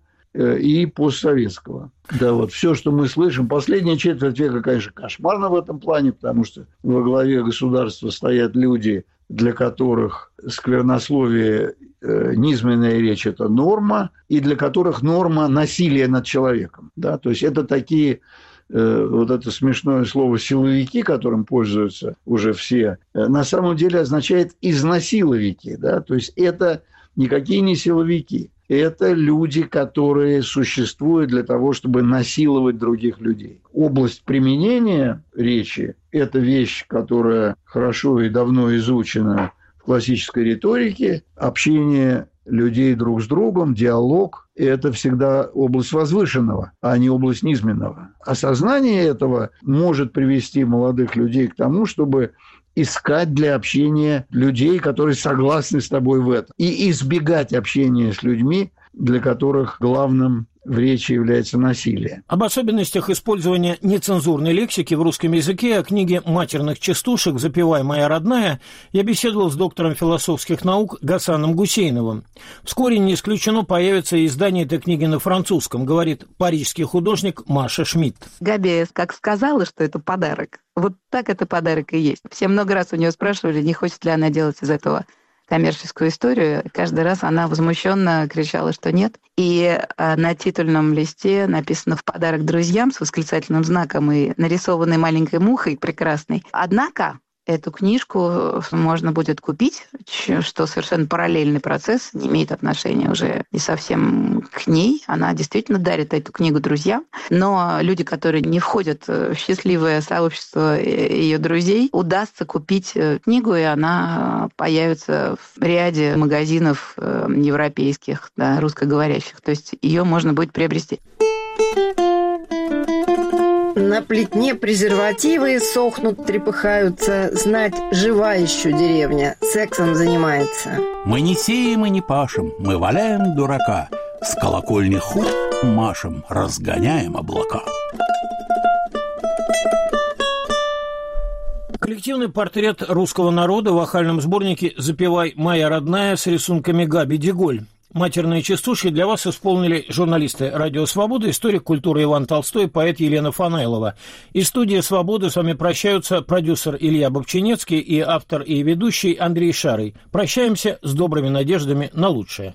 и постсоветского. Да, вот все, что мы слышим, последняя четверть века, конечно, кошмарно в этом плане, потому что во главе государства стоят люди, для которых сквернословие, низменная речь – это норма, и для которых норма насилие над человеком. Да? То есть это такие... вот это смешное слово «силовики», которым пользуются уже все, на самом деле означает «изнасиловики». Да? То есть это никакие не силовики. Это люди, которые существуют для того, чтобы насиловать других людей. Область применения речи – это вещь, которая хорошо и давно изучена в классической риторике. Общение людей друг с другом, диалог – это всегда область возвышенного, а не область низменного. Осознание этого может привести молодых людей к тому, чтобы искать для общения людей, которые согласны с тобой в этом. И избегать общения с людьми, для которых главным в речи является насилие. Об особенностях использования нецензурной лексики в русском языке, о книге матерных частушек «Запевай, моя родная» я беседовал с доктором философских наук Гасаном Гусейновым. Вскоре, не исключено, появится издание этой книги на французском, говорит парижский художник Маша Шмидт. Габи как сказала, что это подарок, вот так это подарок и есть. Все много раз у нее спрашивали, не хочет ли она делать из этого коммерческую историю. Каждый раз она возмущенно кричала, что нет. И на титульном листе написано «В подарок друзьям» с восклицательным знаком и нарисованной маленькой мухой прекрасной. Однако эту книжку можно будет купить, что совершенно параллельный процесс, не имеет отношения уже не совсем к ней. Она действительно дарит эту книгу друзьям, но люди, которые не входят в счастливое сообщество ее друзей, удастся купить книгу, и она появится в ряде магазинов европейских, да, русскоговорящих. То есть ее можно будет приобрести. На плетне презервативы сохнут, трепыхаются. Знать, жива еще деревня, сексом занимается. Мы не сеем и не пашем, мы валяем дурака. С колокольни хуй машем, разгоняем облака. Коллективный портрет русского народа в вокальном сборнике «Запевай, моя родная» с рисунками Габи Деголь. Матерные частушки для вас исполнили журналисты «Радио Свобода», историк культуры Иван Толстой, поэт Елена Фанайлова. Из студии «Свободы» с вами прощаются продюсер Илья Бобчинецкий и автор и ведущий Андрей Шарый. Прощаемся с добрыми надеждами на лучшее.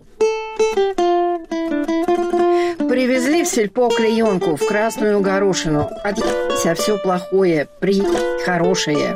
Привезли в сельпо клеенку в красную горошину. Отъебись, а все плохое, при хорошее.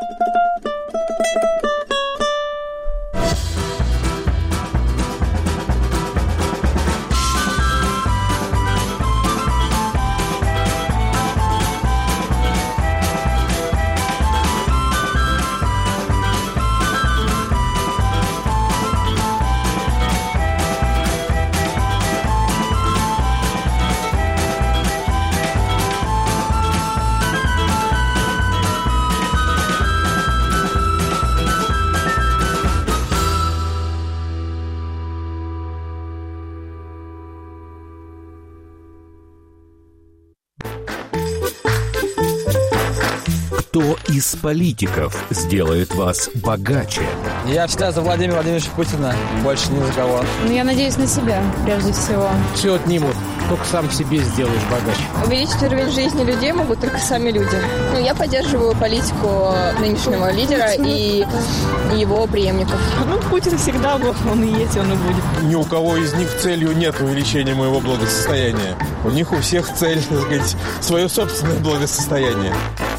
Кто из политиков сделает вас богаче? Я всегда за Владимира Владимировича Путина, больше ни за кого. Ну, я надеюсь на себя, прежде всего. Все отнимут, только сам себе сделаешь богаче. Увеличить уровень жизни людей могут только сами люди. Ну, я поддерживаю политику нынешнего лидера и его преемников. Ну, Путин всегда был, он и есть, он и будет. Ни у кого из них целью нет увеличения моего благосостояния. У них у всех цель, так сказать, свое собственное благосостояние.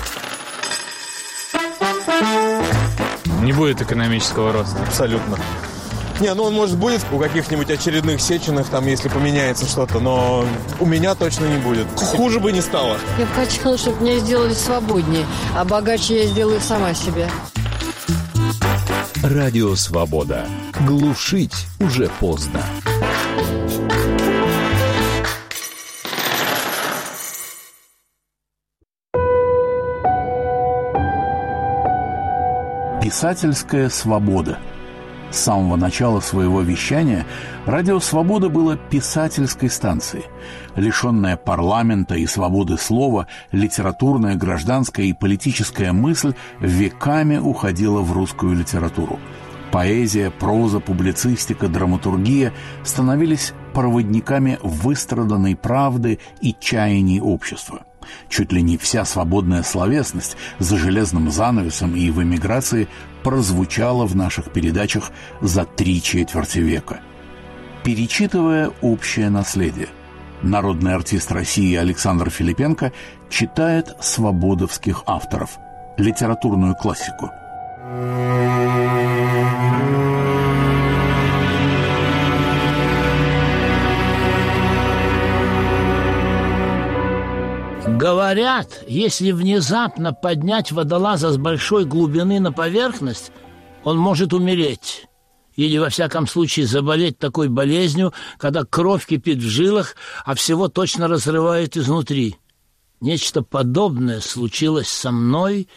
Не будет экономического роста. Абсолютно. Не, ну он, может, будет у каких-нибудь очередных Сеченых, там, если поменяется что-то, но у меня точно не будет. Хуже бы не стало. Я бы хотела, чтобы меня сделали свободнее, а богаче я сделаю сама себе. Радио Свобода. Глушить уже поздно. Писательская свобода. С самого начала своего вещания «Радио Свобода» было писательской станцией. Лишенная парламента и свободы слова, литературная, гражданская и политическая мысль веками уходила в русскую литературу. Поэзия, проза, публицистика, драматургия становились проводниками выстраданной правды и чаяний общества. Чуть ли не вся свободная словесность за железным занавесом и в эмиграции прозвучала в наших передачах за три четверти века. Перечитывая общее наследие, народный артист России Александр Филипенко читает свободовских авторов, литературную классику. Говорят, если внезапно поднять водолаза с большой глубины на поверхность, он может умереть. Или, во всяком случае, заболеть такой болезнью, когда кровь кипит в жилах, а всего точно разрывает изнутри. Нечто подобное случилось со мной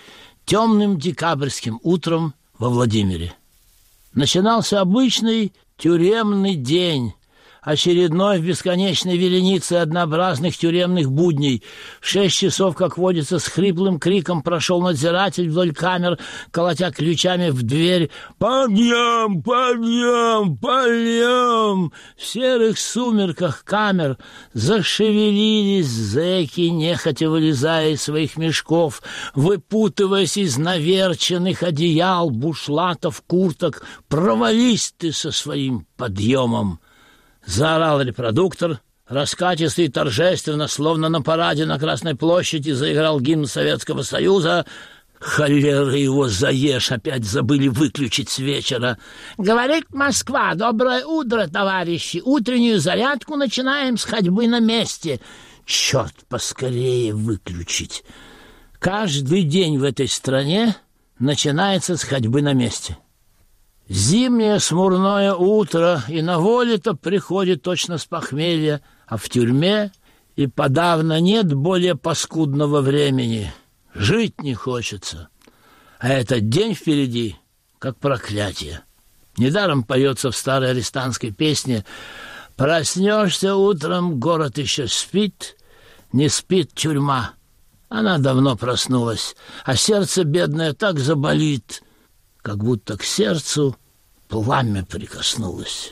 темным декабрьским утром во Владимире. Начинался обычный тюремный день, очередной в бесконечной веренице однообразных тюремных будней. В шесть часов, как водится, с хриплым криком прошел надзиратель вдоль камер, колотя ключами в дверь. «Подъем! Подъем! Подъем!» В серых сумерках камер зашевелились зэки, нехотя вылезая из своих мешков, выпутываясь из наверченных одеял, бушлатов, курток. «Провались ты со своим подъемом!» Заорал репродуктор, раскатисто и торжественно, словно на параде на Красной площади, заиграл гимн Советского Союза. Холера его заешь, опять забыли выключить с вечера. Говорит Москва: доброе утро, товарищи, утреннюю зарядку начинаем с ходьбы на месте. Черт, поскорее выключить. Каждый день в этой стране начинается с ходьбы на месте. Зимнее смурное утро, и на воле-то приходит точно с похмелья, а в тюрьме и подавно нет более паскудного времени. Жить не хочется, а этот день впереди как проклятие. Недаром поется в старой арестантской песне: «Проснешься утром, город еще спит, не спит тюрьма». Она давно проснулась, а сердце бедное так заболит, как будто к сердцу пламя прикоснулось.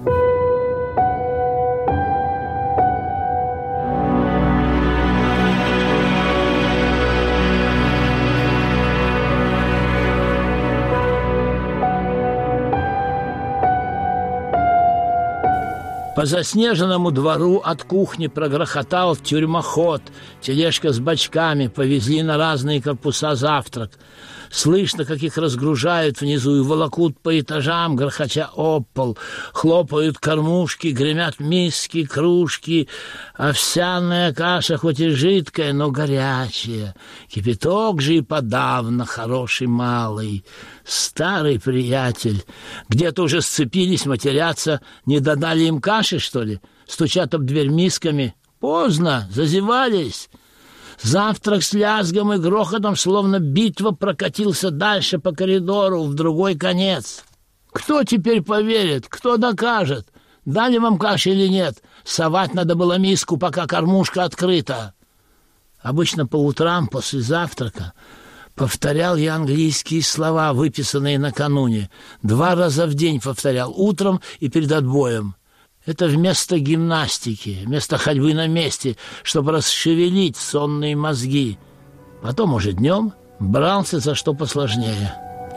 По заснеженному двору от кухни прогрохотал тюрьмоход. Тележка с бочками, повезли на разные корпуса завтрак. Слышно, как их разгружают внизу и волокут по этажам, грохоча об пол. Хлопают кормушки, гремят миски, кружки. Овсяная каша хоть и жидкая, но горячая. Кипяток же и подавно хороший малый. Старый приятель. Где-то уже сцепились, матерятся. Не додали им каши, что ли? Стучат об дверь мисками. Поздно, зазевались. Завтрак с лязгом и грохотом, словно битва, прокатился дальше по коридору, в другой конец. Кто теперь поверит? Кто докажет? Дали вам каши или нет? Совать надо было миску, пока кормушка открыта. Обычно по утрам после завтрака повторял я английские слова, выписанные накануне. Два раза в день повторял, утром и перед отбоем. Это вместо гимнастики, вместо ходьбы на месте, чтобы расшевелить сонные мозги. Потом уже днем брался за что посложнее.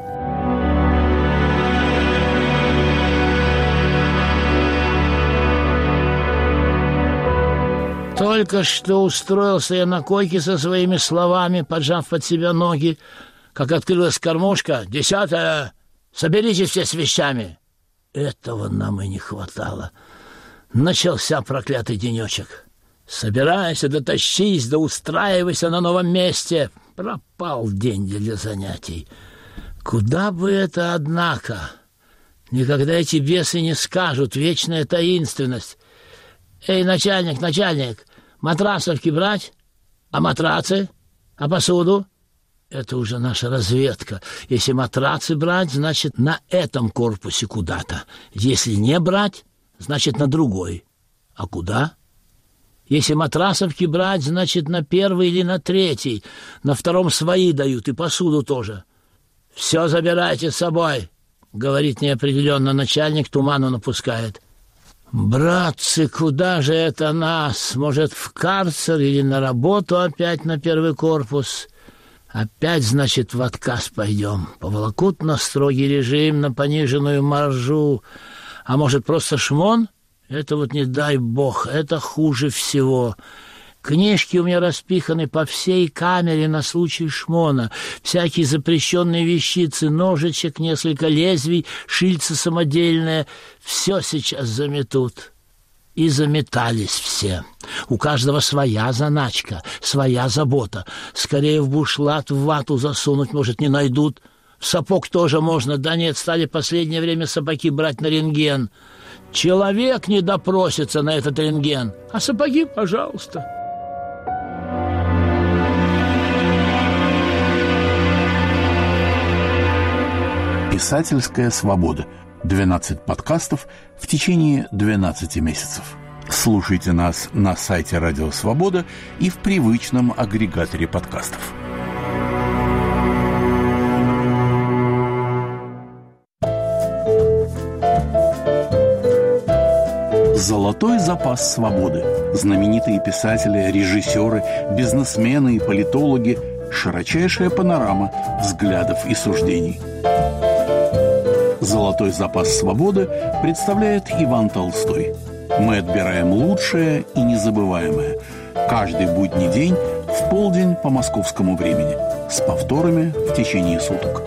Только что устроился я на койке со своими словами, поджав под себя ноги, как открылась кормушка. «Десятая! Соберитесь все с вещами!» Этого нам и не хватало. Начался проклятый денечек. Собирайся, да тащись, да устраивайся на новом месте. Пропал день для занятий. Куда бы это, однако? Никогда эти бесы не скажут, вечная таинственность. Эй, начальник, начальник, матрасовки брать? А матрацы? А посуду? Это уже наша разведка. Если матрацы брать, значит, на этом корпусе куда-то. Если не брать, значит, на другой. А куда? Если матрасовки брать, значит, на первый или на третий. На втором свои дают, и посуду тоже. «Все забирайте с собой», — говорит неопределенно начальник, туману напускает. «Братцы, куда же это нас? Может, в карцер или на работу опять на первый корпус? Опять, значит, в отказ пойдем. Поволокут на строгий режим, на пониженную маржу. А может, просто шмон? Это вот не дай бог, это хуже всего. Книжки у меня распиханы по всей камере на случай шмона. Всякие запрещенные вещицы, ножичек, несколько лезвий, шильца самодельное. Все сейчас заметут». И заметались все. У каждого своя заначка, своя забота. Скорее в бушлат, в вату засунуть, может, не найдут. В сапог тоже можно. Да нет, стали в последнее время сапоги брать на рентген. Человек не допросится на этот рентген. А сапоги, пожалуйста. Писательская свобода. двенадцать подкастов в течение двенадцати месяцев. Слушайте нас на сайте Радио Свобода и в привычном агрегаторе подкастов. Золотой запас свободы. Знаменитые писатели, режиссеры, бизнесмены и политологи. Широчайшая панорама взглядов и суждений. Золотой запас свободы представляет Иван Толстой. Мы отбираем лучшее и незабываемое. Каждый будний день в полдень по московскому времени. С повторами в течение суток.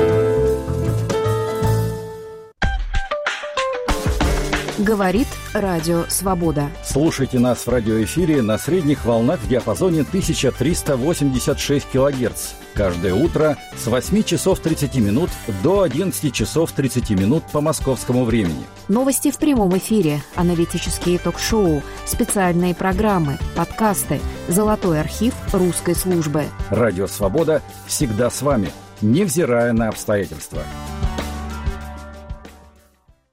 Говорит Радио Свобода. Слушайте нас в радиоэфире на средних волнах в диапазоне тысяча триста восемьдесят шесть килогерц. Каждое утро с восьми часов тридцати минут до одиннадцати часов тридцати минут по московскому времени. Новости в прямом эфире, аналитические ток-шоу, специальные программы, подкасты, золотой архив русской службы. Радио Свобода всегда с вами, невзирая на обстоятельства.